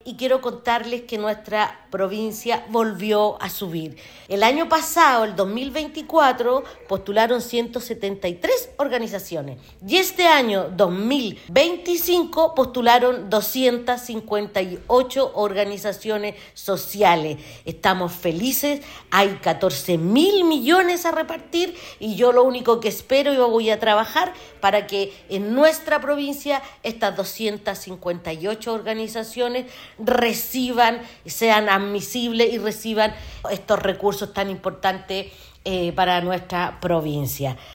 y quiero contarles que nuestra provincia volvió a subir. El año pasado, el 2024, postularon 173 organizaciones y este año, 2025, postularon 258 organizaciones sociales. Estamos felices, hay 14.000 millones a repartir y yo lo único que espero, yo voy a trabajar para que en nuestra provincia estas 258 organizaciones reciban, sean admisibles y reciban estos recursos tan importantes para nuestra provincia.